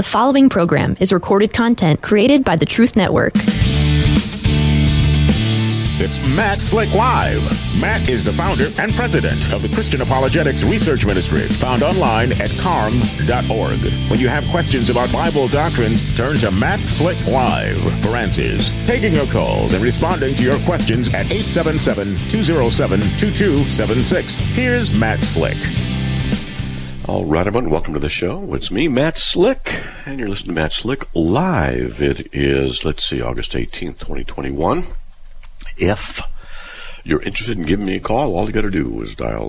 The following program is recorded content created by the Truth Network. It's Matt Slick Live. Matt is the founder and president of the Christian Apologetics Research Ministry, found online at carm.org. When you have questions about Bible doctrines, turn to Matt Slick Live for answers. Taking your calls and responding to your questions at 877-207-2276. Here's Matt Slick. All right, everyone, welcome to the show. It's me, Matt Slick, and you're listening to Matt Slick Live. It is, August 18th, 2021. If you're interested in giving me a call, all you got to do is dial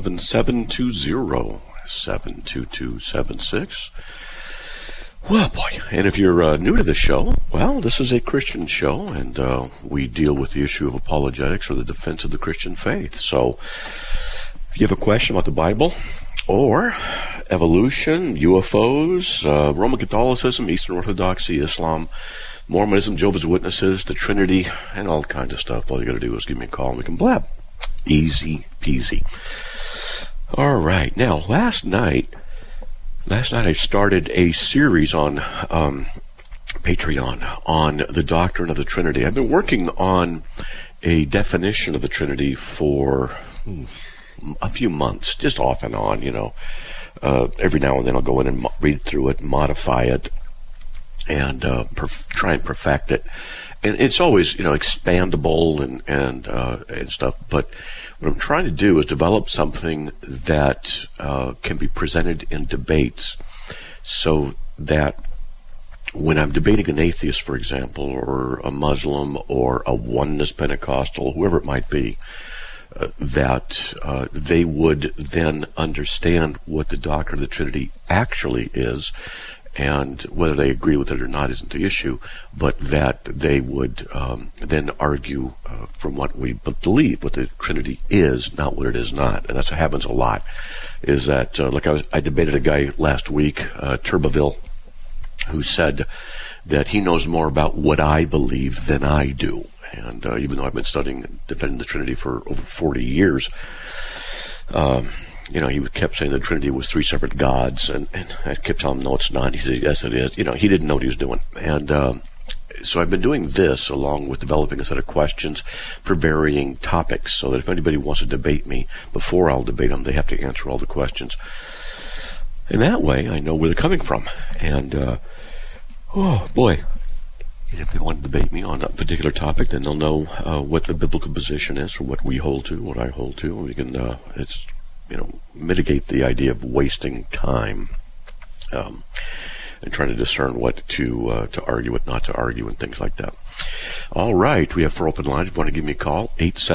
877-207-2276. Well, boy, and if you're new to the show, well, this is a Christian show, and we deal with the issue of apologetics or the defense of the Christian faith. So if you have a question about the Bible, or evolution, UFOs, Roman Catholicism, Eastern Orthodoxy, Islam, Mormonism, Jehovah's Witnesses, the Trinity, and all kinds of stuff, all you got to do is give me a call and we can blab. Easy peasy. All right. Now, last night I started a series on Patreon on the doctrine of the Trinity. I've been working on a definition of the Trinity for a few months, just off and on, every now and then I'll go in and read through it, modify it, and try and perfect it. And it's always, expandable and stuff. But what I'm trying to do is develop something that can be presented in debates, so that when I'm debating an atheist, for example, or a Muslim, or a oneness Pentecostal, whoever it might be, that they would then understand what the doctrine of the Trinity actually is, and whether they agree with it or not isn't the issue, but that they would then argue from what we believe, what the Trinity is, not what it is not. And that's what happens a lot, is that, I debated a guy last week, Turbeville, who said that he knows more about what I believe than I do. And even though I've been studying and defending the Trinity for over 40 years, he kept saying the Trinity was three separate gods, and I kept telling him, no, it's not. He said, yes, it is. He didn't know what he was doing. And so I've been doing this along with developing a set of questions for varying topics, so that if anybody wants to debate me, before I'll debate them, they have to answer all the questions. And that way, I know where they're coming from. And, oh, boy. If they want to debate me on a particular topic, then they'll know what the biblical position is, or what we hold to, what I hold to. We can, mitigate the idea of wasting time and trying to discern what to argue, what not to argue, and things like that. All right, we have 4 open lines. If you want to give me a call,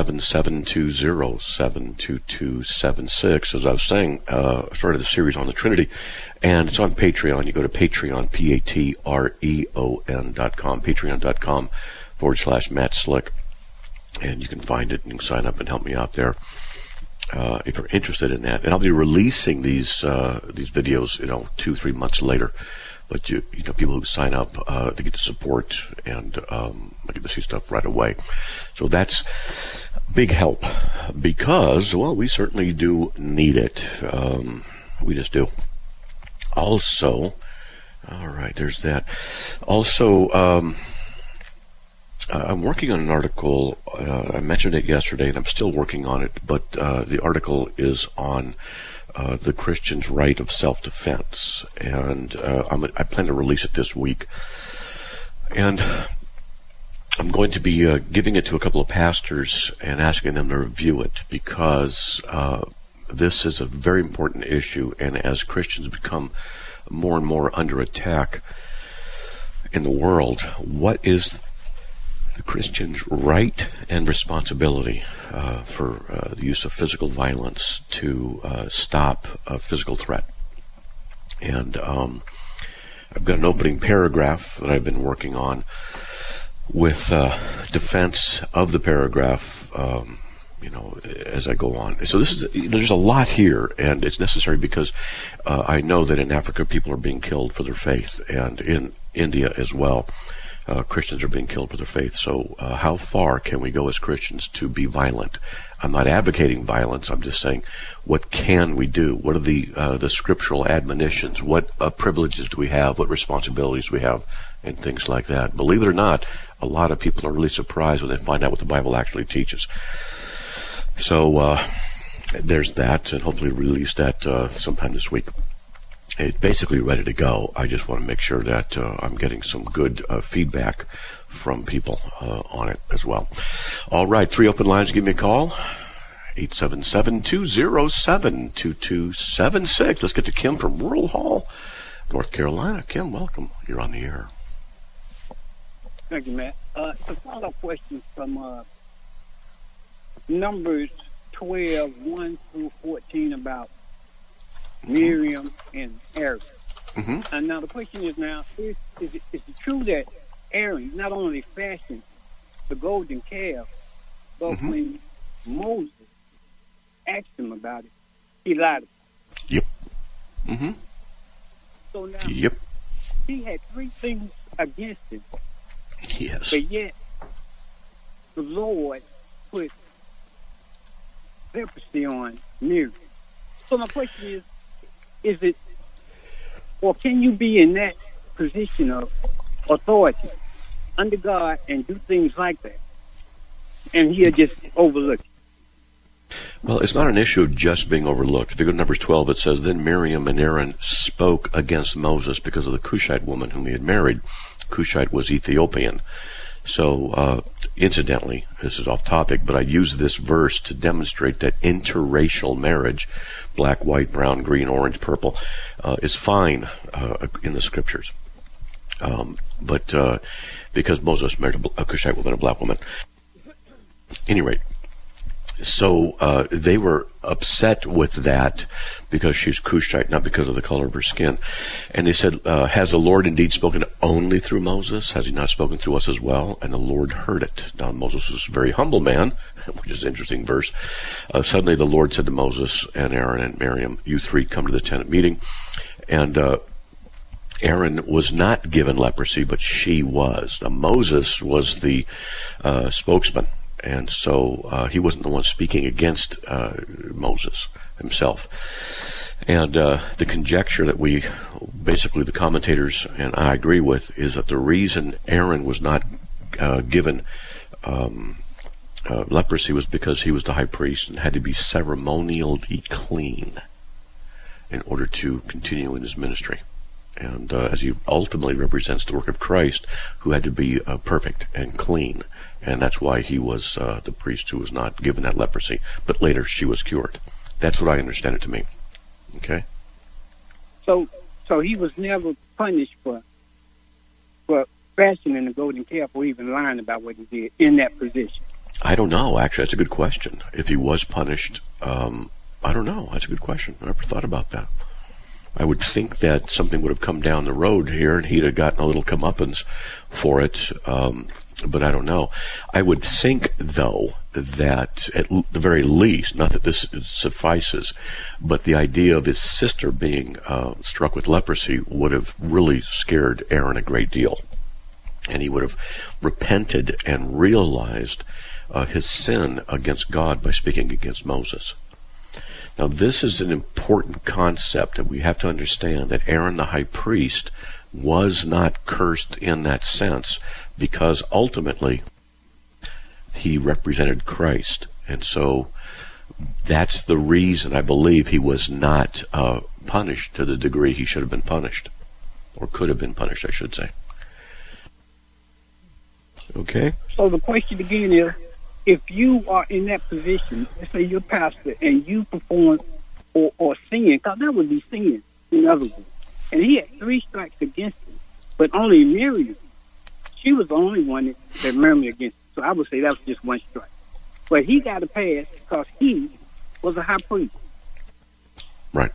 877-207-2276. As I was saying, I started a series on the Trinity, and it's on Patreon. You go to Patreon, Patreon.com, patreon.com/Matt Slick, and you can find it and you can sign up and help me out there if you're interested in that. And I'll be releasing these videos, 2-3 months later. But people who sign up, they get the support, and I get to see stuff right away. So that's big help, because, well, we certainly do need it. We just do. Also, all right, there's that. Also, I'm working on an article. I mentioned it yesterday, and I'm still working on it. But the article is on the Christian's right of self-defense, and I plan to release it this week. And I'm going to be giving it to a couple of pastors and asking them to review it, because this is a very important issue, and as Christians become more and more under attack in the world, what is the Christian's right and responsibility for the use of physical violence to stop a physical threat? And I've got an opening paragraph that I've been working on with defense of the paragraph, as I go on. So this is, there's a lot here, and it's necessary because I know that in Africa people are being killed for their faith, and in India as well. Christians are being killed for their faith. So how far can we go as Christians to be violent? I'm not advocating violence. I'm just saying, what can we do? What are the scriptural admonitions? What privileges do we have? What responsibilities do we have? And things like that. Believe it or not, a lot of people are really surprised when they find out what the Bible actually teaches. So there's that, and hopefully release that sometime this week. It's basically ready to go. I just want to make sure that I'm getting some good feedback from people on it as well. All right, 3 open lines. Give me a call. 877-207-2276. Let's get to Kim from Rural Hall, North Carolina. Kim, welcome. You're on the air. Thank you, Matt. It's a follow-up question from Numbers 12, 1 through 14 about Miriam and Aaron. Mm-hmm. And now the question is is it true that Aaron not only fashioned the golden calf, but when Moses asked him about it, he lied. Yep. Mm-hmm. So now he had 3 things against him. Yes. But yet the Lord put leprosy on Miriam. So my question is it, or can you be in that position of authority under God and do things like that, and he'll just overlook it? Well, it's not an issue of just being overlooked. If you go to Numbers 12, it says, Then Miriam and Aaron spoke against Moses because of the Cushite woman whom he had married. Cushite was Ethiopian. So, incidentally, this is off topic, but I use this verse to demonstrate that interracial marriage, black, white, brown, green, orange, purple, is fine in the scriptures. But because Moses married a Cushite woman, a black woman. At any rate, so they were upset with that because she's Cushite, not because of the color of her skin. And they said, has the Lord indeed spoken only through Moses? Has he not spoken through us as well? And the Lord heard it. Now, Moses was a very humble man, which is an interesting verse. Suddenly the Lord said to Moses and Aaron and Miriam, you 3 come to the tent meeting. And Aaron was not given leprosy, but she was. Now, Moses was the spokesman. And so he wasn't the one speaking against Moses himself. And the conjecture that basically the commentators, and I agree with, is that the reason Aaron was not given leprosy was because he was the high priest and had to be ceremonially clean in order to continue in his ministry. And as he ultimately represents the work of Christ, who had to be perfect and clean. And that's why he was the priest who was not given that leprosy. But later she was cured. That's what I understand it to mean. Okay? So he was never punished for fashioning the golden calf or even lying about what he did in that position. I don't know, actually. That's a good question. If he was punished, I don't know. That's a good question. I never thought about that. I would think that something would have come down the road here and he'd have gotten a little comeuppance for it, but I don't know. I would think, though, that at the very least, not that this suffices, but the idea of his sister being struck with leprosy would have really scared Aaron a great deal. And he would have repented and realized his sin against God by speaking against Moses. Now, this is an important concept that we have to understand, that Aaron the high priest was not cursed in that sense because ultimately he represented Christ. And so that's the reason I believe he was not punished to the degree he should have been punished, or could have been punished, I should say. Okay? So the question again is, if you are in that position, let's say you're a pastor, and you perform or sin, because that would be sin, in other words, and he had 3 strikes against him, but only Miriam, she was the only one that murmured against him. So I would say that was just 1 strike. But he got a pass because he was a high priest. Right.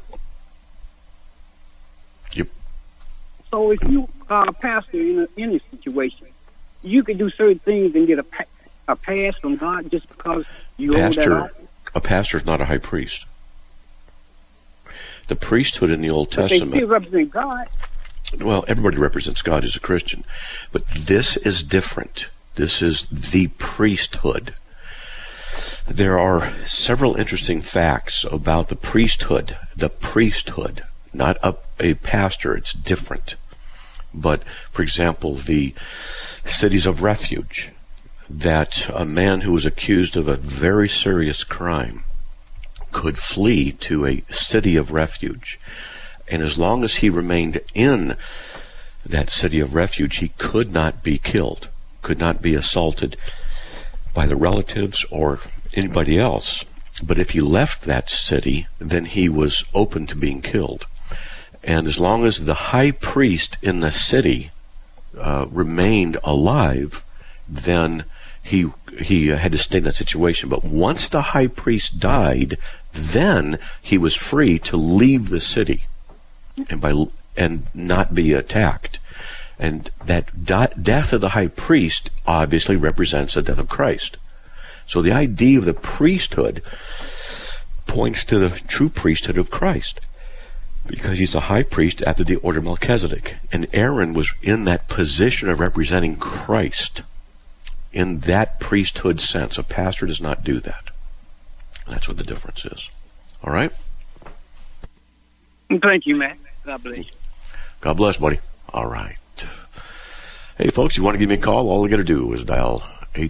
Yep. So if you are a pastor in a situation, you can do certain things and get a pass from God just because you hold that off? A pastor is not a high priest. The priesthood in the Old Testament. They still represent God. Well, everybody represents God as a Christian, but this is different. This is the priesthood. There are several interesting facts about the priesthood. The priesthood, not a pastor, it's different. But, for example, the cities of refuge, that a man who was accused of a very serious crime could flee to a city of refuge. And as long as he remained in that city of refuge, he could not be killed, could not be assaulted by the relatives or anybody else. But if he left that city, then he was open to being killed. And as long as the high priest in the city remained alive, then he had to stay in that situation. But once the high priest died, then he was free to leave the city and not be attacked. And that death of the high priest obviously represents the death of Christ. So the idea of the priesthood points to the true priesthood of Christ, because he's a high priest after the order of Melchizedek. And Aaron was in that position of representing Christ in that priesthood sense. A pastor does not do that. That's what the difference is. All right? Thank you, Matt. God bless you. God bless, buddy. All right. Hey, folks, you want to give me a call? All you got to do is dial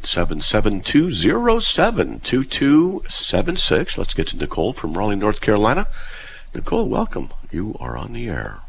877-207-2276. Let's get to Nicole from Raleigh, North Carolina. Nicole, welcome. You are on the air.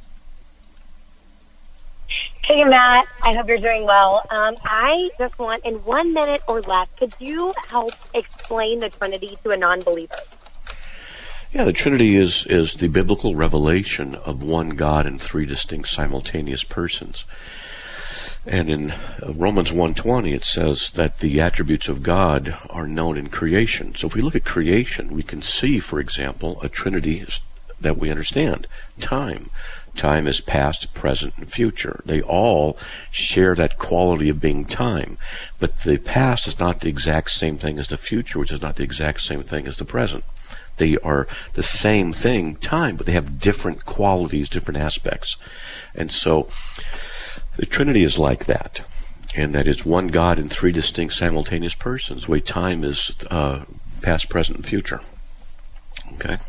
Hey, Matt. I hope you're doing well. I just want, in 1 minute or less, could you help explain the Trinity to a non-believer? Yeah, the Trinity is the biblical revelation of one God in three distinct simultaneous persons. And in Romans 1:20, it says that the attributes of God are known in creation. So if we look at creation, we can see, for example, a Trinity that we understand. Time. Time is past, present, and future. They all share that quality of being time. But the past is not the exact same thing as the future, which is not the exact same thing as the present. They are the same thing, time, but they have different qualities, different aspects. And so the Trinity is like that, and that is one God in three distinct simultaneous persons, the way time is past, present, and future. Okay?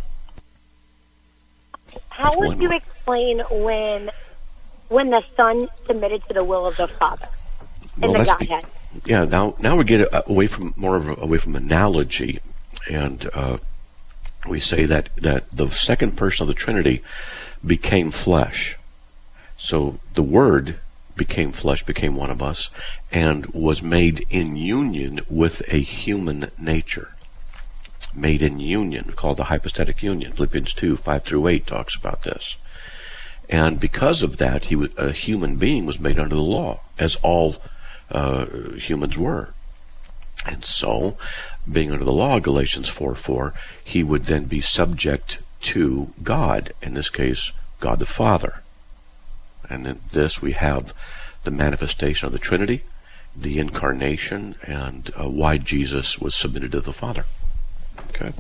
How would you explain when the Son submitted to the will of the Father in the Godhead? Now we get away from analogy, and we say that the second person of the Trinity became flesh. So the Word became flesh, became one of us, and was made in union with a human nature. Made in union, called the hypostatic union. Philippians 2:5-8 talks about this. And because of that, a human being was made under the law, as all humans were. And so, being under the law, Galatians 4:4, he would then be subject to God, in this case, God the Father. And in this we have the manifestation of the Trinity, the incarnation, and why Jesus was submitted to the Father. Okay.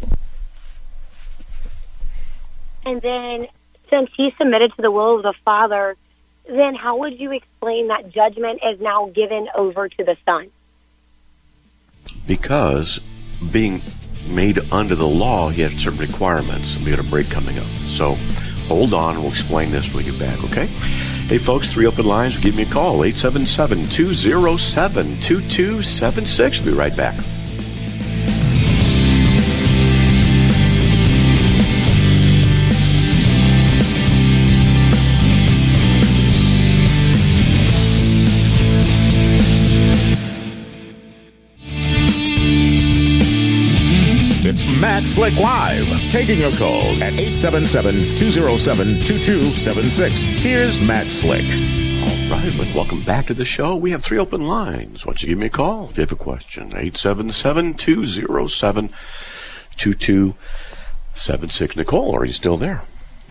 And then, since he submitted to the will of the Father, then how would you explain that judgment is now given over to the Son? Because being made under the law, he had certain requirements, and we got a break coming up. So hold on, and we'll explain this when we get back, okay? Hey, folks, 3 open lines. Give me a call, 877-207-2276. We'll be right back. It's Matt Slick Live, taking your calls at 877-207-2276. Here's Matt Slick. All right, welcome back to the show. We have 3 open lines. Why don't you give me a call if you have a question? 877-207-2276. Nicole, are you still there?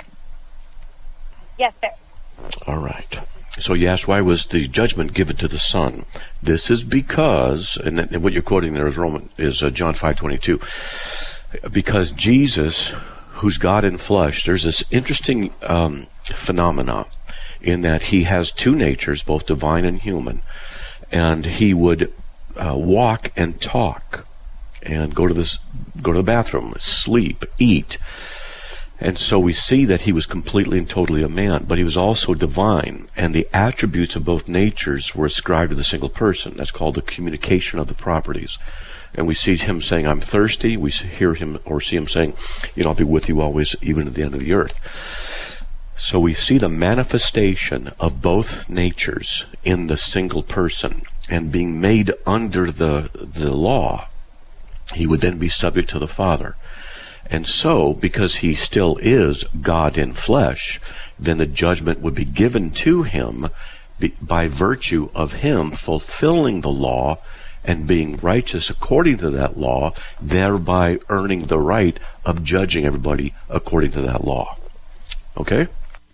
Yes, sir. All right. So you asked, why was the judgment given to the Son? This is because, and what you're quoting there is John 5:22. Because Jesus, who's God in flesh, there's this interesting phenomena. in that he has two natures, both divine and human, and he would walk and talk and go to the bathroom, sleep, eat. And so we see that he was completely and totally a man, but he was also divine, and the attributes of both natures were ascribed to the single person. That's called the communication of the properties. And we see him saying, I'm thirsty. We hear him or see him saying, I'll be with you always, even to the end of the earth. So we see the manifestation of both natures in the single person, and being made under the law, he would then be subject to the Father. And so, because he still is God in flesh, then the judgment would be given to him by virtue of him fulfilling the law and being righteous according to that law, thereby earning the right of judging everybody according to that law. Okay?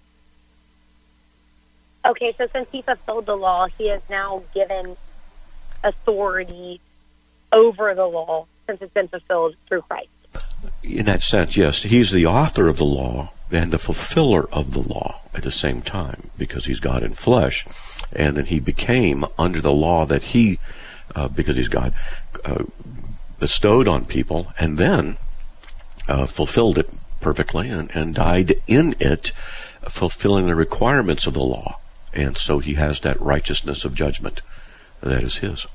Okay, so since he fulfilled the law, he is now given authority over the law since it's been fulfilled through Christ. In that sense, yes. He's the author of the law and the fulfiller of the law at the same time, because he's God in flesh. And then he became under the law that he, because he's God, bestowed on people, and then fulfilled it perfectly and died in it, fulfilling the requirements of the law. And so he has that righteousness of judgment that is his.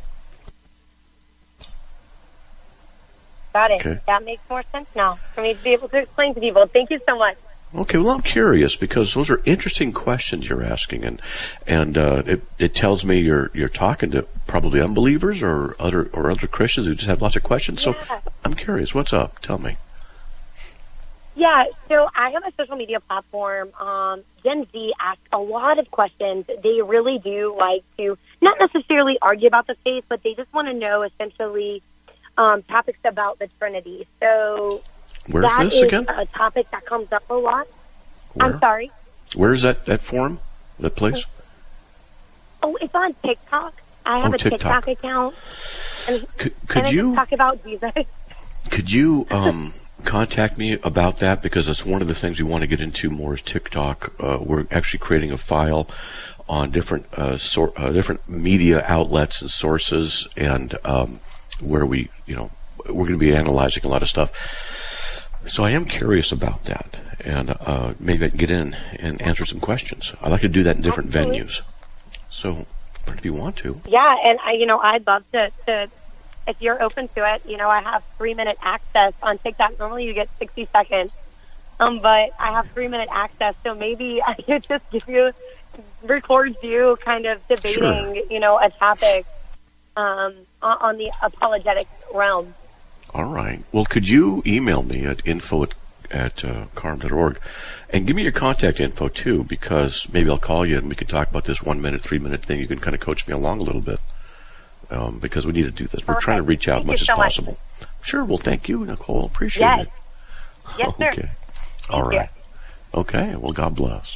Got it. Okay. That makes more sense now for me to be able to explain to people. Thank you so much. Okay, well, I'm curious because those are interesting questions you're asking, and it tells me you're talking to probably unbelievers or other Christians who just have lots of questions. So I'm curious, what's up? Tell me. Yeah, so I have a social media platform. Gen Z asks a lot of questions. They really do like to not necessarily argue about the faith, but they just want to know essentially topics about the Trinity. So where's that this is again? a topic that comes up a lot. Where? I'm sorry. Where is that forum? That place? Oh, it's on TikTok. I have a TikTok account. And could you talk about Jesus? Could you contact me about that, because that's one of the things we want to get into more is TikTok. We're actually creating a file on different different media outlets and sources, and where we're going to be analyzing a lot of stuff. So I am curious about that, and maybe I can get in and answer some questions. I like to do that in different venues. So, if you want to, yeah, and I'd love to. If you're open to it, I have 3-minute access on TikTok. Normally you get 60 seconds, but I have 3-minute access. So maybe I could just record you kind of debating, sure, a topic on the apologetic realm. All right. Well, could you email me at info@carm.org and give me your contact info too, because maybe I'll call you and we can talk about this 1-minute, 3-minute thing. You can kind of coach me along a little bit. Because we need to do this. We're trying to reach out as much as possible. Sure. Well, thank you, Nicole. Appreciate it. Yes, sir. Okay. All right. Okay. Well, God bless.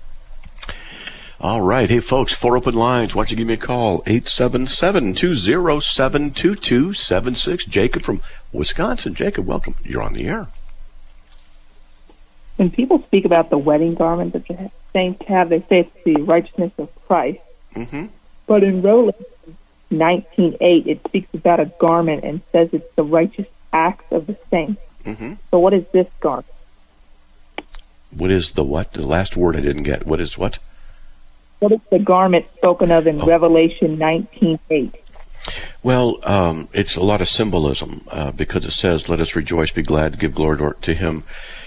All right. Hey, folks, 4 open lines. Why don't you give me a call? 877-207-2276. Jacob from Wisconsin. Jacob, welcome. You're on the air. When people speak about the wedding garment that the saints have, they say it's the righteousness of Christ. Mm-hmm. But in Romans 19:8, it speaks about a garment and says it's the righteous acts of the saints. Mm-hmm. So what is this garment? What is the what? The last word I didn't get. What is what? What is the garment spoken of in Revelation 19:8? Well, it's a lot of symbolism because it says, let us rejoice, be glad, give glory to him.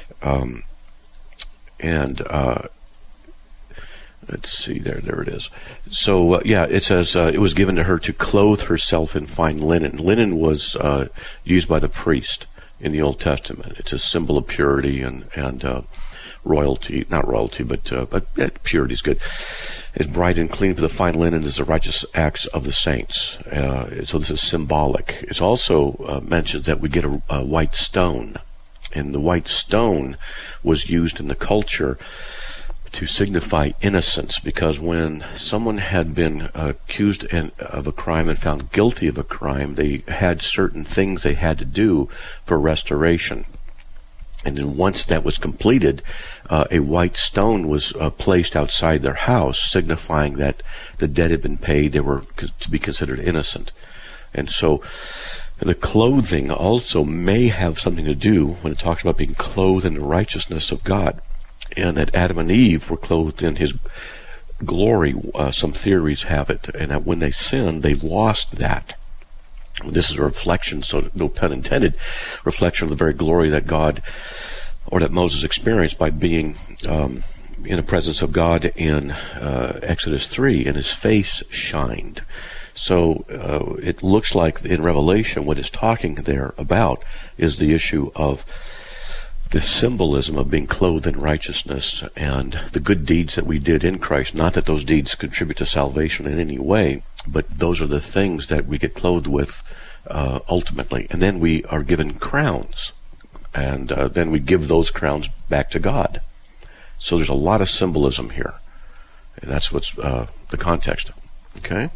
Let's see, there it is. So, it says it was given to her to clothe herself in fine linen. Linen was used by the priest in the Old Testament. It's a symbol of purity and royalty, not royalty, but purity is good. It's bright and clean, for the fine linen is the righteous acts of the saints. So this is symbolic. It's also mentioned that we get a white stone, and the white stone was used in the culture to signify innocence, because when someone had been accused of a crime and found guilty of a crime, they had certain things they had to do for restoration. And then once that was completed, a white stone was placed outside their house, signifying that the debt had been paid. They were to be considered innocent. And so the clothing also may have something to do when it talks about being clothed in the righteousness of God, and that Adam and Eve were clothed in his glory. Some theories have it, and that when they sinned, they lost that. This is a reflection, so no pun intended, reflection of the very glory that God, or that Moses experienced by being in the presence of God in Exodus 3, and his face shined. So it looks like in Revelation what it's talking there about is the issue of the symbolism of being clothed in righteousness and the good deeds that we did in Christ. Not that those deeds contribute to salvation in any way, but those are the things that we get clothed with ultimately. And then we are given crowns, and then we give those crowns back to God. So there's a lot of symbolism here, and that's what's the context. Okay?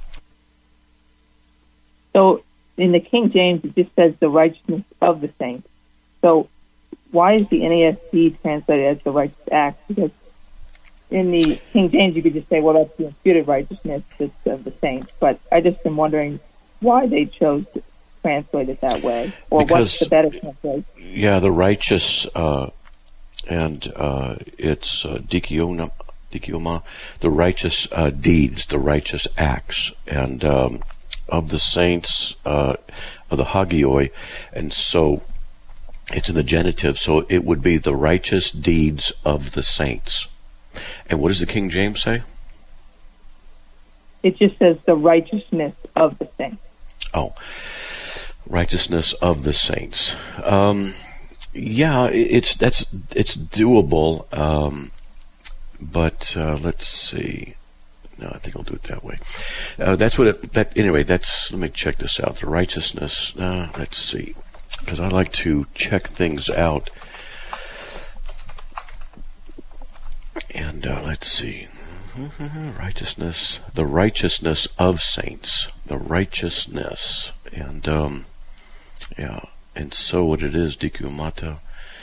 So in the King James, it just says the righteousness of the saints. So why is the NASB translated as the righteous acts? Because in the King James, you could just say, well, that's the imputed righteousness of the saints. But I just am wondering why they chose to translate it that way, or because, what's the better translation? Yeah, the righteous, and it's dikioma, the righteous deeds, the righteous acts, and of the saints, of the hagioi, and so it's in the genitive, so it would be the righteous deeds of the saints. And what does the King James say? It just says the righteousness of the saints. Oh, righteousness of the saints. Yeah, it's doable, but let's see. No, I think I'll do it that way. That's what anyway, let me check this out. The righteousness, let's see. Because I like to check things out. And let's see. Righteousness, the righteousness of saints. The righteousness. And, yeah. And so what it is, dikumata.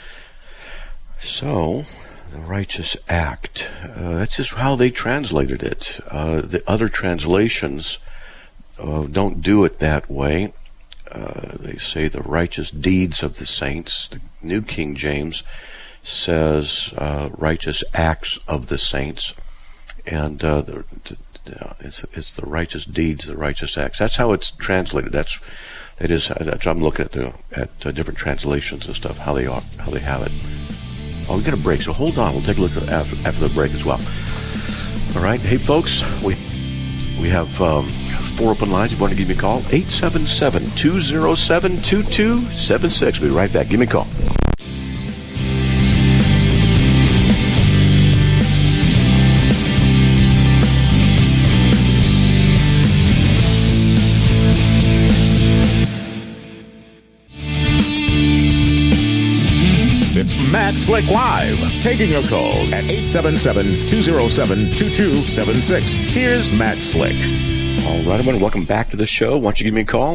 So, the righteous act. That's just how they translated it. The other translations don't do it that way. They say the righteous deeds of the saints. The New King James says righteous acts of the saints, and it's the righteous deeds, the righteous acts. That's how it's translated. That's I'm looking at different translations and stuff, how they have it. Oh, we got a break, so hold on. We'll take a look after the break as well. All right, hey folks, we have 4 open lines. If you want to give me a call, 877-207-2276. We'll be right back. Give me a call. It's Matt Slick Live, taking your calls at 877-207-2276. Here's Matt Slick. All right, everyone, welcome back to the show. Why don't you give me a call,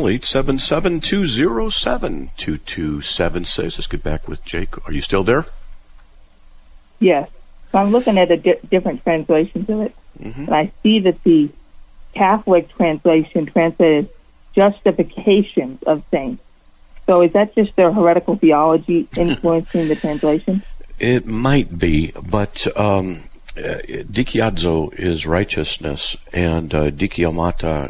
877-207-2276. Let's get back with Jake. Are you still there? Yes. So I'm looking at the different translations of it, and I see that the Catholic translation translated justification of saints. So is that just their heretical theology influencing the translation? It might be, but dikiadzo is righteousness, and dikiomata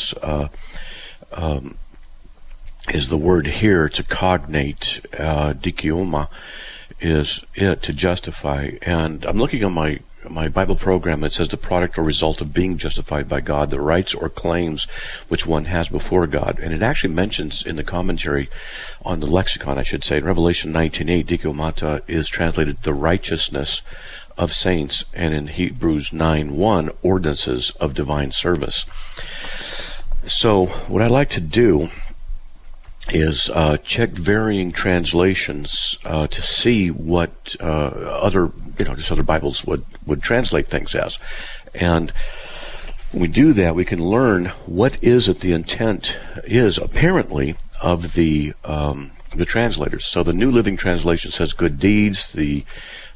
is the word here to cognate. Dikioma is it, to justify. And I'm looking on my Bible program that says the product or result of being justified by God, the rights or claims which one has before God. And it actually mentions in the commentary on the lexicon, I should say, in Revelation 19:8, dikiomata is translated the righteousness of saints, and in Hebrews 9:1, ordinances of divine service. So what I like to do is check varying translations to see what other Bibles would translate things as. And when we do that, we can learn what is it the intent is, apparently, of the the translators. So the New Living Translation says good deeds. The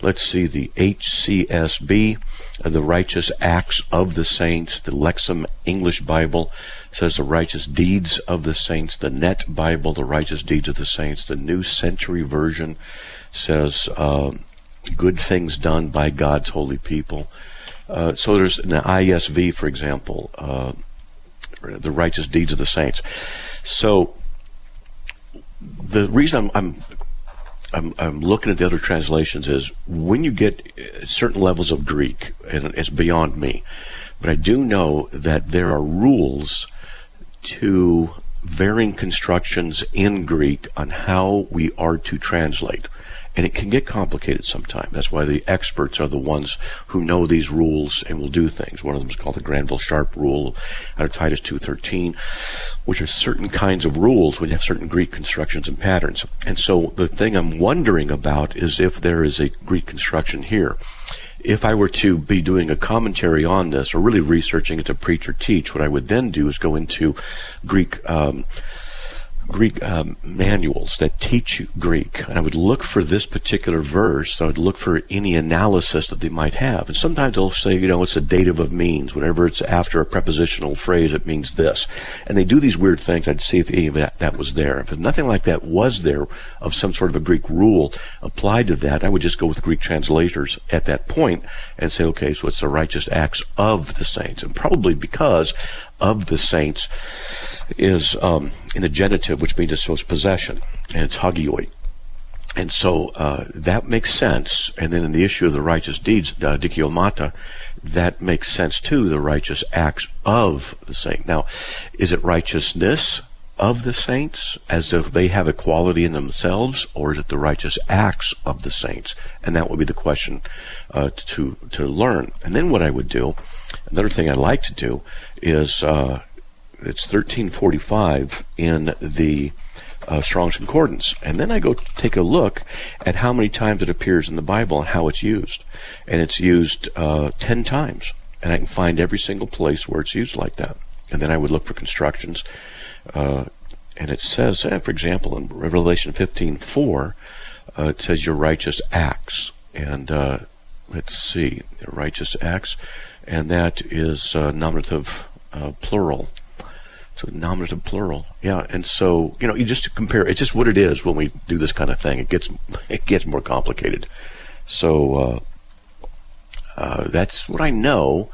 HCSB, the righteous acts of the saints. The Lexham English Bible says the righteous deeds of the saints. The Net Bible, the righteous deeds of the saints. The New Century Version says good things done by God's holy people. So there's an ISV, for example, the righteous deeds of the saints. So the reason I'm looking at the other translations is when you get certain levels of Greek, and it's beyond me, but I do know that there are rules to varying constructions in Greek on how we are to translate. And it can get complicated sometimes. That's why the experts are the ones who know these rules and will do things. One of them is called the Granville-Sharp rule out of Titus 2:13, which are certain kinds of rules when you have certain Greek constructions and patterns. And so the thing I'm wondering about is if there is a Greek construction here. If I were to be doing a commentary on this or really researching it to preach or teach, what I would then do is go into Greek manuals that teach you Greek, and I would look for this particular verse. I would look for any analysis that they might have, and sometimes they'll say, it's a dative of means. Whenever it's after a prepositional phrase, it means this, and they do these weird things. I'd see if any of that was there. If nothing like that was there of some sort of a Greek rule applied to that, I would just go with Greek translators at that point and say, okay, so it's the righteous acts of the saints, and probably because of the saints is in the genitive, which means it shows possession, and it's hagioi. And so that makes sense. And then in the issue of the righteous deeds, dikiomata, that makes sense too, the righteous acts of the saint. Now, is it righteousness of the saints, as if they have a quality in themselves, or is it the righteous acts of the saints? And that would be the question to learn. And then what I would do, another thing I like to do, is it's 1345 in the Strong's Concordance, and then I go take a look at how many times it appears in the Bible and how it's used. And it's used 10 times, and I can find every single place where it's used like that. And then I would look for constructions, and it says, for example, in Revelation 15:4, it says your righteous acts, and let's see, your righteous acts, and that is nominative plural. So nominative plural, yeah. And so you just compare. It's just what it is when we do this kind of thing. It gets more complicated. So that's what I know.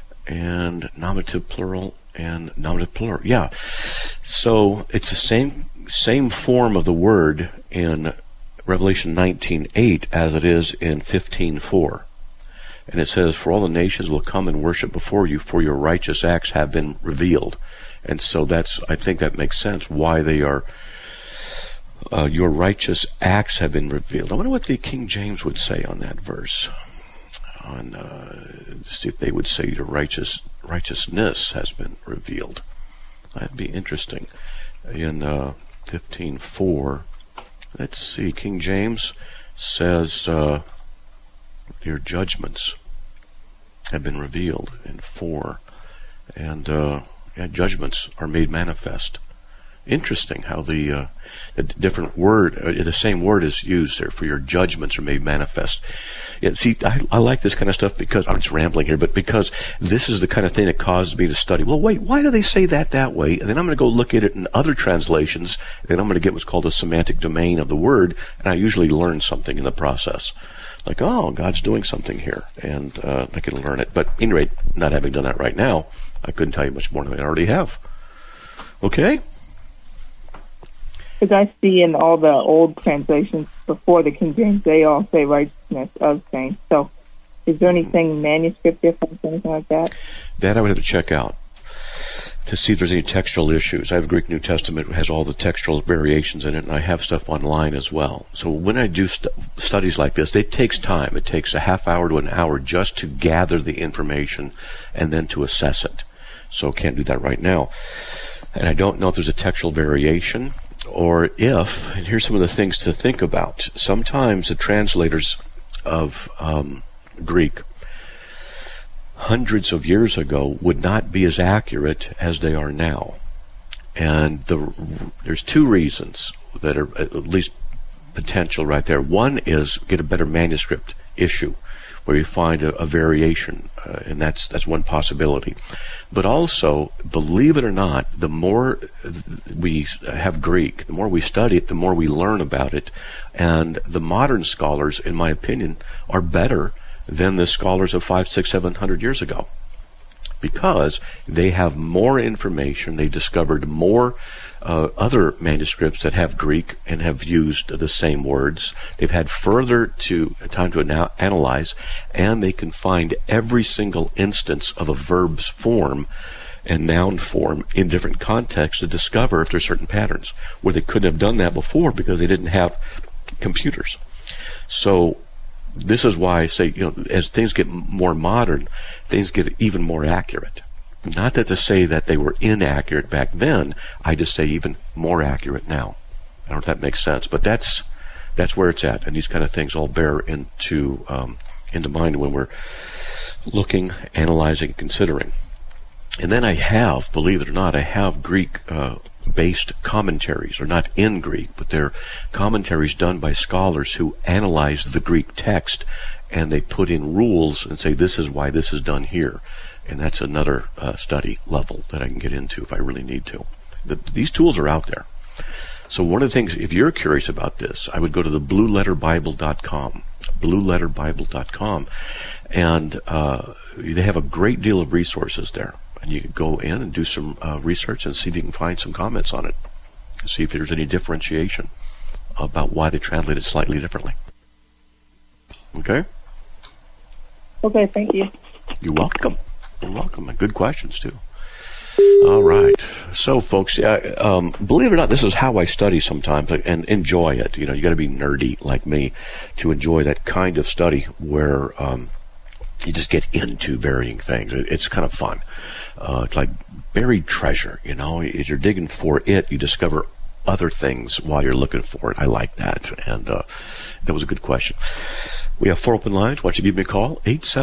And nominative plural and nominative plural, yeah. So it's the same form of the word in Revelation 19:8 as it is in 15:4. And it says, for all the nations will come and worship before you, for your righteous acts have been revealed. And so I think that makes sense why they are, your righteous acts have been revealed. I wonder what the King James would say on that verse. See if they would say your righteousness has been revealed. That'd be interesting. In 15:4, let's see, King James says, your judgments have been revealed in 4, and judgments are made manifest. Interesting how the different word, the same word is used there for your judgments are made manifest. Yeah, see, I like this kind of stuff because I'm just rambling here, but because this is the kind of thing that causes me to study. Well, wait, why do they say that way? And then I'm going to go look at it in other translations, and I'm going to get what's called a semantic domain of the word, and I usually learn something in the process. Like, oh, God's doing something here, and I can learn it. But at any rate, not having done that right now, I couldn't tell you much more than I already have. Okay? Because I see in all the old translations before the King James, they all say righteousness of saints. So is there anything manuscript difference, anything like that? That I would have to check out to see if there's any textual issues. I have a Greek New Testament that has all the textual variations in it, and I have stuff online as well. So when I do studies like this, it takes time. It takes a half hour to an hour just to gather the information and then to assess it. So can't do that right now. And I don't know if there's a textual variation or if, and here's some of the things to think about. Sometimes the translators of Greek hundreds of years ago would not be as accurate as they are now. And there's two reasons. that are at least potential right there. One is get a better manuscript issue, where you find a variation, and that's one possibility. But also, believe it or not, the more we have Greek, the more we study it, the more we learn about it. And the modern scholars, in my opinion, are better than the scholars of 500, 600, 700 years ago, because they have more information. They discovered more other manuscripts that have Greek and have used the same words. They've had further time to analyze, and they can find every single instance of a verb's form and noun form in different contexts to discover if there's certain patterns, where they couldn't have done that before because they didn't have computers. So this is why I say, as things get more modern, things get even more accurate. Not that to say that they were inaccurate back then, I just say even more accurate now. I don't know if that makes sense, but that's where it's at, and these kind of things all bear into mind when we're looking, analyzing, and considering. And then I have, believe it or not, I have Greek-based commentaries. They're not in Greek, but they're commentaries done by scholars who analyze the Greek text, and they put in rules and say this is why this is done here. And that's another study level that I can get into if I really need to. These tools are out there. So one of the things, if you're curious about this, I would go to the blueletterbible.com, blueletterbible.com, and they have a great deal of resources there. And you can go in and do some research and see if you can find some comments on it, and see if there's any differentiation about why they translate it slightly differently. Okay? Okay, thank you. You're welcome. You're welcome. And good questions, too. All right. So, folks, believe it or not, this is how I study sometimes and enjoy it. You got to be nerdy like me to enjoy that kind of study where you just get into varying things. It's kind of fun. It's like buried treasure, As you're digging for it, you discover other things while you're looking for it. I like that. And that was a good question. We have 4 open lines. Why don't you give me a call?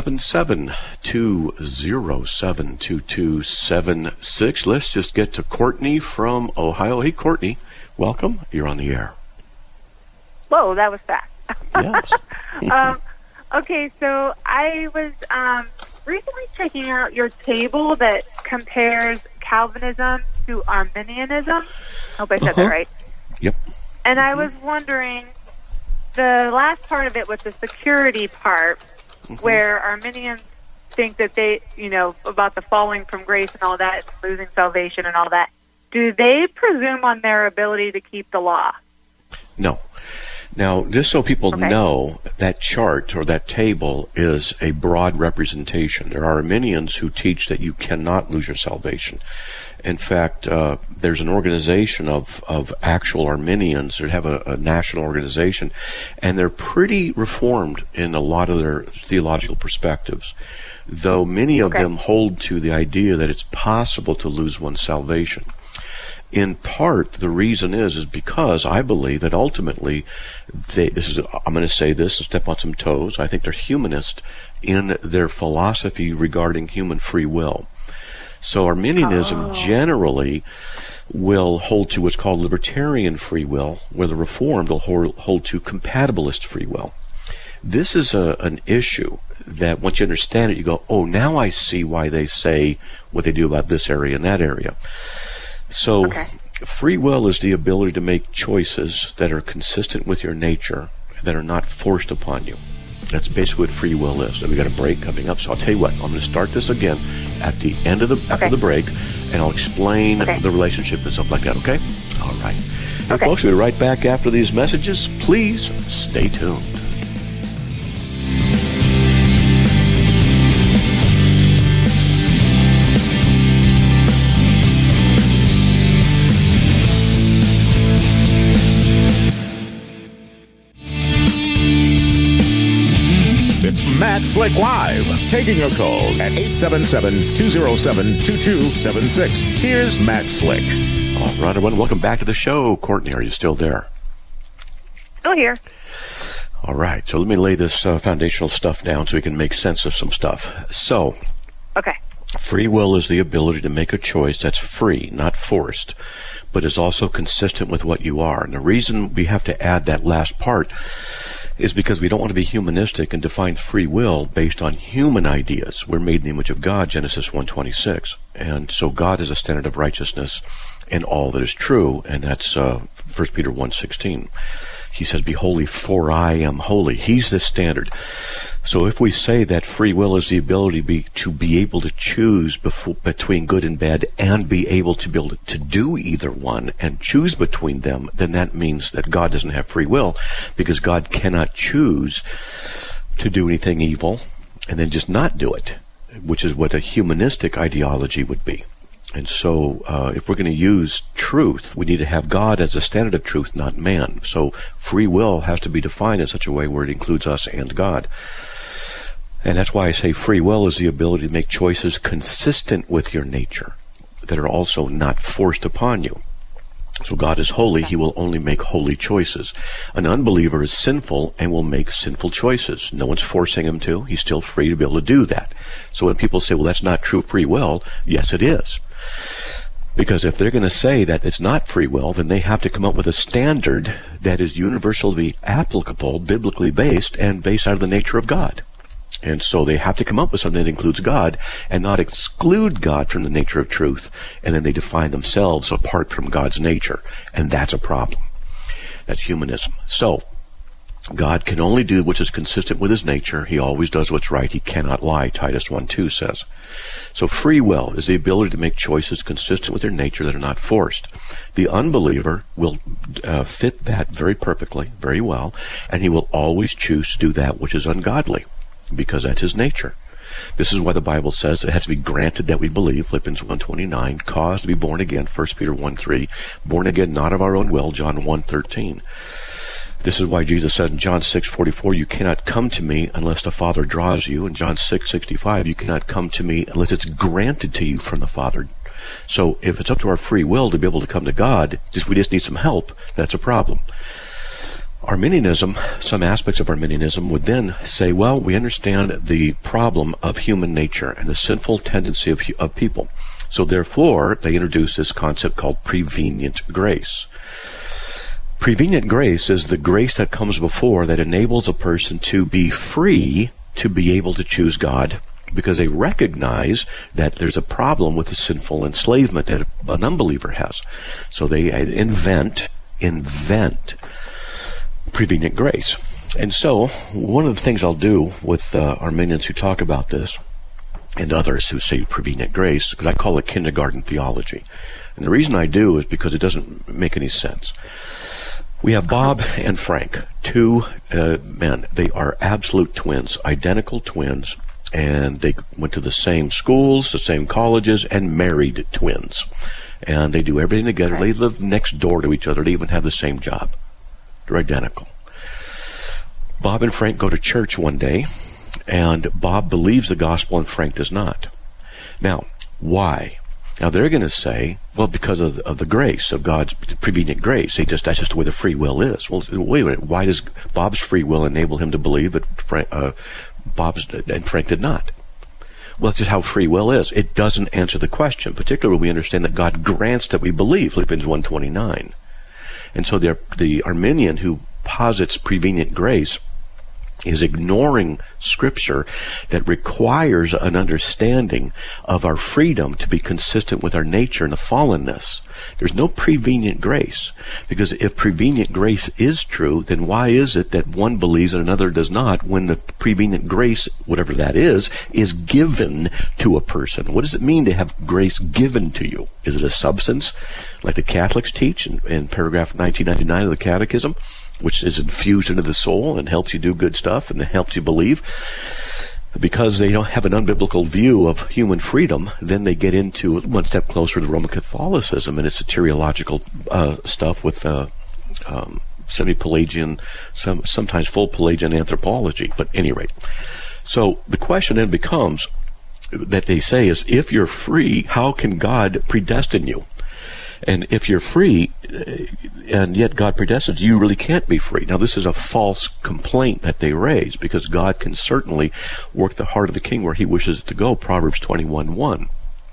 877-207-2276. Let's just get to Courtney from Ohio. Hey, Courtney. Welcome. You're on the air. Whoa, that was fast. Yes. Okay, so I was recently checking out your table that compares Calvinism to Arminianism. I hope I said that right. Yep. And I was wondering, the last part of it was the security part, where Arminians think that they, about the falling from grace and all that, and losing salvation and all that. Do they presume on their ability to keep the law? No. Now, just so people know, that chart or that table is a broad representation. There are Arminians who teach that you cannot lose your salvation. In fact, there's an organization of actual Arminians that have a national organization, and they're pretty reformed in a lot of their theological perspectives, though many of them hold to the idea that it's possible to lose one's salvation. In part, the reason is because I believe that ultimately, I'm going to say this to step on some toes, I think they're humanist in their philosophy regarding human free will. So Arminianism generally will hold to what's called libertarian free will, where the Reformed will hold to compatibilist free will. This is an issue that once you understand it, you go, oh, now I see why they say what they do about this area and that area. So free will is the ability to make choices that are consistent with your nature, that are not forced upon you. That's basically what free will is. And we got a break coming up, so I'll tell you what, I'm going to start this again at the end of after the break, and I'll explain the relationship and stuff like that, okay? All right. Now, folks, we'll be right back after these messages. Please stay tuned. Matt Slick Live, taking your calls at 877-207-2276. Here's Matt Slick. All right, everyone, welcome back to the show. Courtney, are you still there? Still here. All right, so let me lay this foundational stuff down so we can make sense of some stuff. So, free will is the ability to make a choice that's free, not forced, but is also consistent with what you are. And the reason we have to add that last part is because we don't want to be humanistic and define free will based on human ideas. We're made in the image of God, Genesis 1:26. And so God is a standard of righteousness in all that is true, and that's 1 Peter 1:16. He says, "Be holy, for I am holy." He's the standard. So if we say that free will is the ability to be able to choose between good and bad, and be able to do either one and choose between them, then that means that God doesn't have free will, because God cannot choose to do anything evil and then just not do it, which is what a humanistic ideology would be. And so if we're going to use truth, we need to have God as a standard of truth, not man. So free will has to be defined in such a way where it includes us and God. And that's why I say free will is the ability to make choices consistent with your nature that are also not forced upon you. So God is holy. He will only make holy choices. An unbeliever is sinful and will make sinful choices. No one's forcing him to. He's still free to be able to do that. So when people say, well, that's not true free will, yes, it is. Because if they're going to say that it's not free will, then they have to come up with a standard that is universally applicable, biblically based, and based out of the nature of God. And so they have to come up with something that includes God and not exclude God from the nature of truth, and then they define themselves apart from God's nature. And that's a problem. That's humanism. So God can only do which is consistent with his nature. He always does what's right. He cannot lie, Titus 1:2 says. So free will is the ability to make choices consistent with their nature that are not forced. The unbeliever will fit that very perfectly, very well, and he will always choose to do that which is ungodly, because that's his nature. This is why the Bible says it has to be granted that we believe, Philippians 1:29, caused to be born again, 1 Peter 1:3, born again not of our own will, John 1:13. This is why Jesus said in John 6:44, you cannot come to me unless the Father draws you. In John 6:65, you cannot come to me unless it's granted to you from the Father. So if it's up to our free will to be able to come to God, we just need some help, that's a problem. Arminianism, some aspects of Arminianism would then say, well, we understand the problem of human nature and the sinful tendency of people. So therefore, they introduce this concept called prevenient grace. Prevenient grace is the grace that comes before that enables a person to be free to be able to choose God, because they recognize that there's a problem with the sinful enslavement that an unbeliever has. So they invent prevenient grace. And so one of the things I'll do with Arminians who talk about this, and others who say prevenient grace, because I call it kindergarten theology. And the reason I do is because it doesn't make any sense. We have Bob and Frank, two men. They are absolute twins, identical twins, and they went to the same schools, the same colleges, and married twins. And they do everything together. They live next door to each other. They even have the same job. They're identical. Bob and Frank go to church one day, and Bob believes the gospel and Frank does not. Now, why? Now they're going to say, well, because of the grace of God's prevenient grace. That's just the way the free will is. Well, wait a minute. Why does Bob's free will enable him to believe that Bob's and Frank did not? Well, that's just how free will is. It doesn't answer the question, particularly when we understand that God grants that we believe, Philippians 1:29. And so the Arminian who posits prevenient grace is ignoring Scripture that requires an understanding of our freedom to be consistent with our nature and the fallenness. There's no prevenient grace, because if prevenient grace is true, then why is it that one believes and another does not, when the prevenient grace, whatever that is given to a person? What does it mean to have grace given to you? Is it a substance, like the Catholics teach in paragraph 1999 of the Catechism, which is infused into the soul and helps you do good stuff and helps you believe? Because they don't have an unbiblical view of human freedom, then they get into one step closer to Roman Catholicism and its soteriological stuff with semi-Pelagian, sometimes full Pelagian anthropology. But at any rate, so the question then becomes that they say is, if you're free, how can God predestine you? And if you're free, and yet God predestines, you really can't be free. Now, this is a false complaint that they raise, because God can certainly work the heart of the king where he wishes it to go, Proverbs 21:1.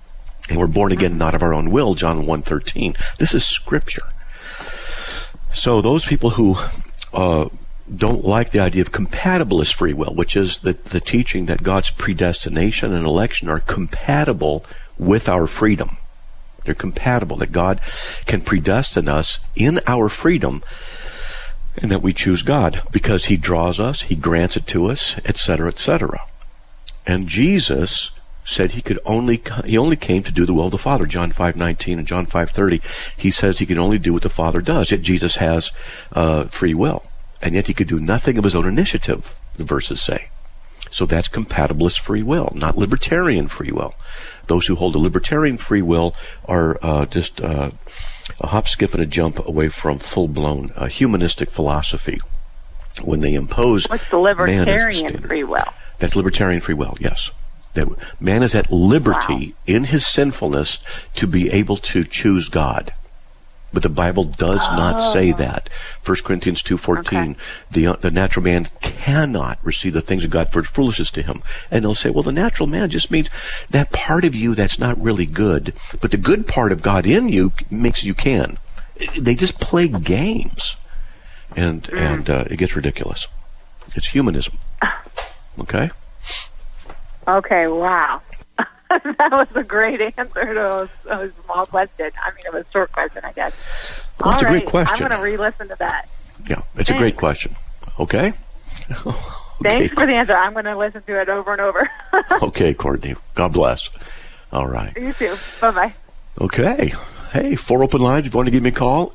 And we're born again not of our own will, John 1:13. This is Scripture. So those people who don't like the idea of compatibilist free will, which is the teaching that God's predestination and election are compatible with our freedom. They're compatible, that God can predestine us in our freedom, and that we choose God because He draws us, He grants it to us, etc., etc. And Jesus said He only came to do the will of the Father. John 5:19 and John 5:30, He says He can only do what the Father does. Yet Jesus has free will, and yet He could do nothing of His own initiative, the verses say. So that's compatibilist free will, not libertarian free will. Those who hold a libertarian free will are just a hop, skip, and a jump away from full-blown humanistic philosophy when they impose. What's the libertarian free will? That's libertarian free will, yes. That man is at liberty in his sinfulness to be able to choose God. But the Bible does not say that. 1 Corinthians 2:14, the natural man cannot receive the things of God, for it's foolishness to him. And they'll say, well, the natural man just means that part of you that's not really good, but the good part of God in you makes you can. They just play games. And it gets ridiculous. It's humanism. Okay? Okay, wow. That was a great answer to a small question. I mean, it was a short question, I guess. Well, it's a great question. I'm going to re-listen to that. Yeah, it's a great question. Okay? Thanks for the answer. I'm going to listen to it over and over. Okay, Courtney. God bless. All right. You too. Bye-bye. Okay. Hey, 4 open lines. If you want to give me a call,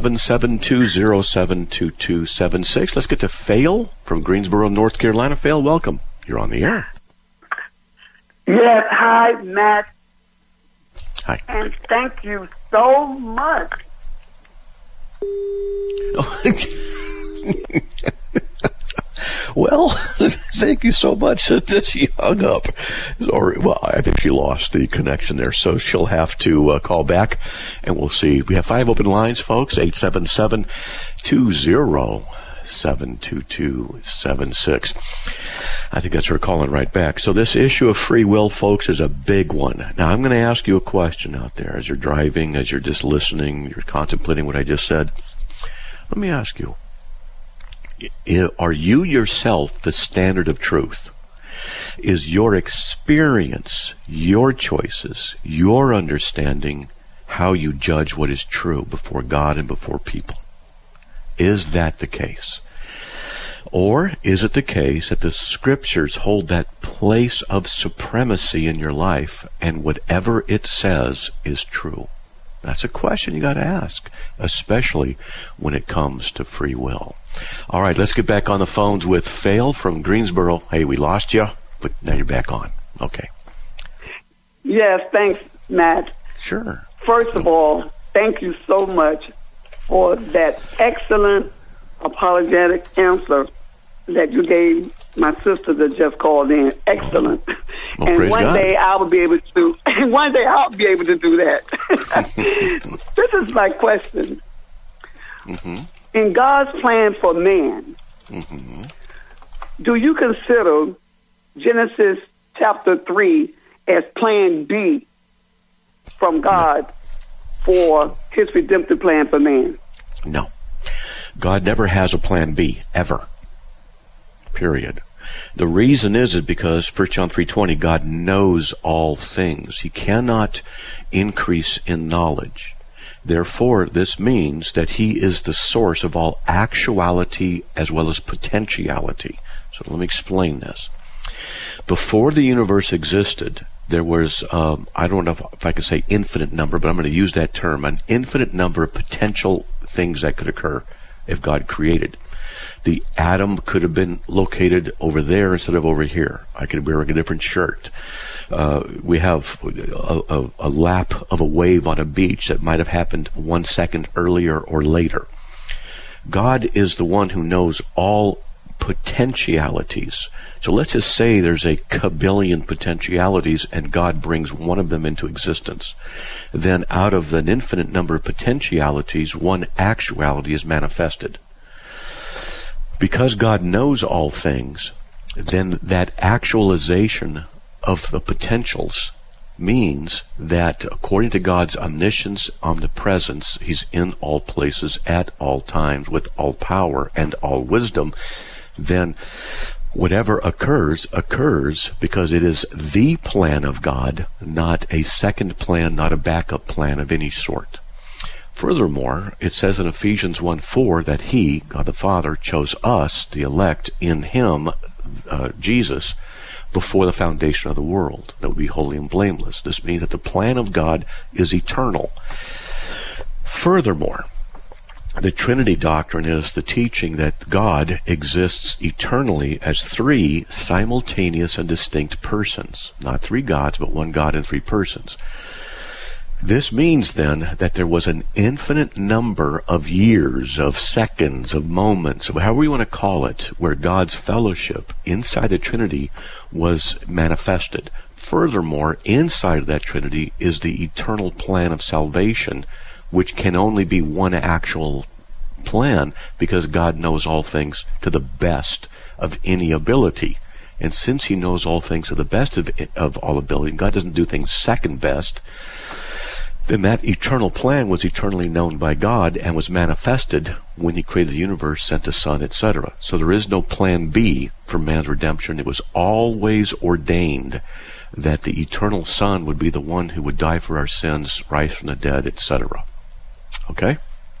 877-207-2276. Let's get to Fail from Greensboro, North Carolina. Fail, welcome. You're on the air. Yes, hi, Matt. Hi. And thank you so much. Well, thank you so much. She hung up. Well, I think she lost the connection there, so she'll have to call back, and we'll see. We have 5 open lines, folks, 877-207-2276. I think that's her calling right back. So this issue of free will, folks, is a big one. Now, I'm going to ask you a question out there as you're driving, as you're just listening, you're contemplating what I just said. Let me ask you, are you yourself the standard of truth? Is your experience, your choices, your understanding how you judge what is true before God and before people? Is that the case? Or is it the case that the Scriptures hold that place of supremacy in your life, and whatever it says is true? That's a question you got to ask, especially when it comes to free will. All right, let's get back on the phones with Fail from Greensboro. Hey, we lost you, but now you're back on. Okay. Yes, thanks, Matt. Sure. First of all, thank you so much for that excellent apologetic answer that you gave my sister that just called in. Excellent. Well, and one God. day I will be able to. And one day I'll be able to do that. This is my question. Mm-hmm. In God's plan for man, do you consider Genesis chapter 3 as plan B from God for His redemptive plan for man? No. God never has a plan B, ever. Period. The reason is because 1 John 3:20, God knows all things. He cannot increase in knowledge. Therefore, this means that He is the source of all actuality as well as potentiality. So let me explain this. Before the universe existed, there was, I don't know if I could say infinite number, but I'm going to use that term, an infinite number of potential things that could occur if God created. The atom could have been located over there instead of over here. I could be wearing a different shirt. We have a lap of a wave on a beach that might have happened 1 second earlier or later. God is the one who knows all potentialities. So let's just say there's a kabillion potentialities and God brings one of them into existence. Then out of an infinite number of potentialities, one actuality is manifested. Because God knows all things, then that actualization of the potentials means that according to God's omniscience, omnipresence, he's in all places at all times with all power and all wisdom, then whatever occurs because it is the plan of God, not a second plan, not a backup plan of any sort. Furthermore, it says in Ephesians 1:4 that he, God the Father, chose us, the elect, in him, Jesus, before the foundation of the world, that would be holy and blameless. This means that the plan of God is eternal. Furthermore, the Trinity doctrine is the teaching that God exists eternally as three simultaneous and distinct persons. Not three gods, but one God in three persons. This means then that there was an infinite number of years, of seconds, of moments, however you want to call it, where God's fellowship inside the Trinity was manifested. Furthermore, inside of that Trinity is the eternal plan of salvation, which can only be one actual plan because God knows all things to the best of any ability. And since he knows all things to the best of all ability, and God doesn't do things second best, then that eternal plan was eternally known by God and was manifested when he created the universe, sent a son, etc. So there is no plan B for man's redemption. It was always ordained that the eternal Son would be the one who would die for our sins, rise from the dead, etc. Okay?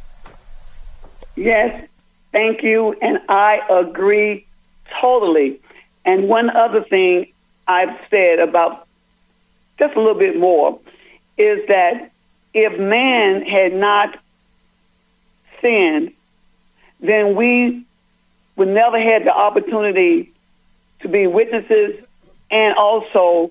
Yes, thank you, and I agree totally. And one other thing I've said about just a little bit more is that if man had not sinned, then we would never had the opportunity to be witnesses and also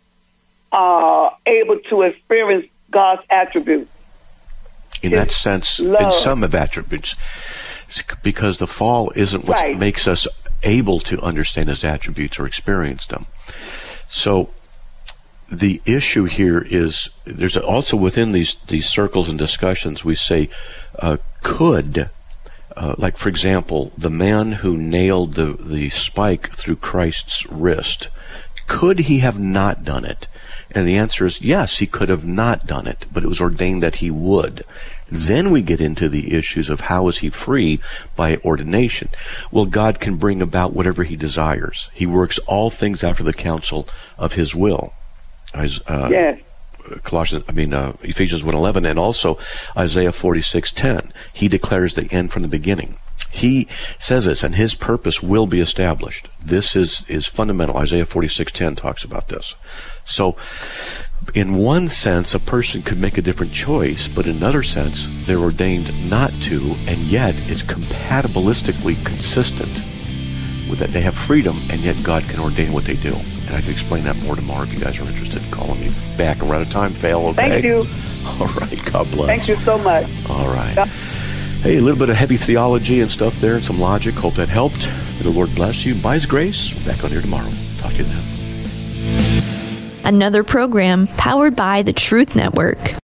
able to experience God's attributes. In that sense, love. In some of attributes, because the fall isn't what makes us able to understand his attributes or experience them. So the issue here is, there's also within these circles and discussions, we say, could, like for example, the man who nailed the spike through Christ's wrist, could he have not done it? And the answer is yes, he could have not done it, but it was ordained that he would. Then we get into the issues of how is he free by ordination. Well, God can bring about whatever he desires. He works all things after the counsel of his will. Yes. Ephesians 1:11, and also Isaiah 46:10. He declares the end from the beginning. He says this, and his purpose will be established. This is fundamental. Isaiah 46:10 talks about this. So, in one sense, a person could make a different choice, but in another sense, they're ordained not to, and yet it's compatibilistically consistent with that. They have freedom, and yet God can ordain what they do. And I can explain that more tomorrow if you guys are interested in calling me back. And we're out of time, Fail, okay? Thank you. All right, God bless. Thank you so much. All right. Hey, a little bit of heavy theology and stuff there and some logic. Hope that helped. May the Lord bless you. By his grace, back on here tomorrow. Talk to you then. Another program powered by the Truth Network.